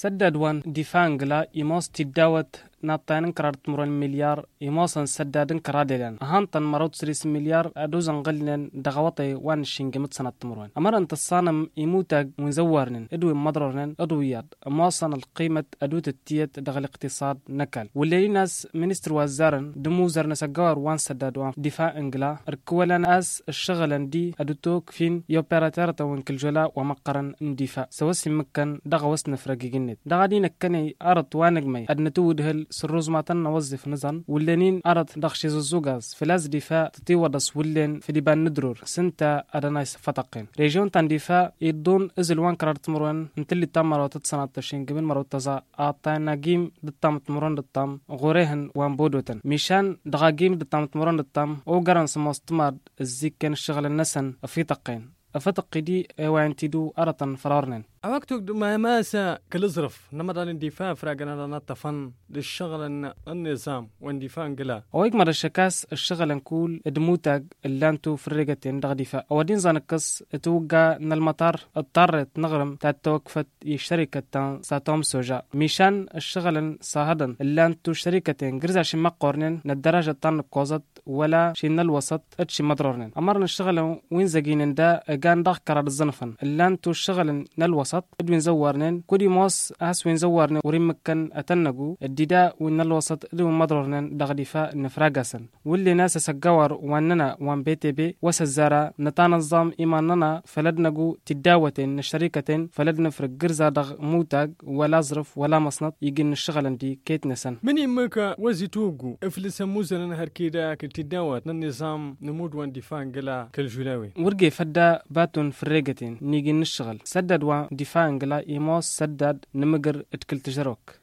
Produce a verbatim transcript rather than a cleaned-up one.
سدد وان ديفانجلا يموس تداوت ناتاين كرارت مرون مليار يموسن سدادن كرادلان هانتن مرود سريس مليار ادوزن غلنن دغوطي وان شينجمت سنه تمرون امر انت الصانم يموتاج منزورنن ادوي مضررنن ادويات موصن القيمه ادوت التيت دغ الاقتصاد نكل واللي ناس منستر وزارن دموزر نسجار وان سداد وان دفاع انجلا ركولان اس الشغلن دي ادوتوك فين يوبيراتور تون كل جلا ومقرن اندفاع سوسي مكن دغوس نفرقي جنت دغادي نكني ارض وانجمي ادنتو دهل سروز ماتن نوظف نزن ولنين أرد دخش زوجاز فلاز دفاع تطيودس ولن في ديبان ندرور سنتا أدنايس فتقين ريجون تان دفاع يدون إزل وان كرار تمرون انتلي تام مرو تتصنع تشين قبل مرو تزا آطان ناقيم دتام تمرون دتام غوريهن وان بودوتن ميشان دغاقيم دتام تمرون دتام او قران سموستمار الزيك كان الشغل النسن في تقين أفتق دي وان تدو أرطن فرارنن أوقات ما ماسا كالظرف نمر الاندفاع فراجنا نتفن للشغل النظام واندفاع انجلا أويك مر الشكاس الشغل نقول دموتاج اللي انتو فرقتين دغ دفاع أودين زانكس توقع ان المطار اضطرت نغرم تاع توقفت شركة ساتوم سوجا ميشان الشغل صاهدا اللي انتو شركتين غرزا شي مقورنن الدرجة طن قوزت ولا شي الوسط اتشي مضرورنن امرنا الشغل وين زقين دا كان دغ كرر الزنفن اللي انتو الشغل نلوسط ادوين زوارنن كودي موس اس وين زوارن وريم مكن اتنغو الديدا وين الوسط ادوين مضرورنن دغ دفاع نفراغاسن واللي ناس سجور واننا وان بي تي بي وسزارا نتنظم ايماننا فلدنغو تداوتين الشركتين فلدنا فرق غرزا دغ موتاج ولا ظرف ولا مصنط يجن الشغل دي كيت نسن من يمك وزيتوغو افلس موزن هركيدا كتداوت النظام نمود وان دفاع انجلا كالجلاوي ورقي فدا باتون فريقتين نيجي نشغل سدد وان دفاع انجلا يموس سدد نمقر اتكل تجروك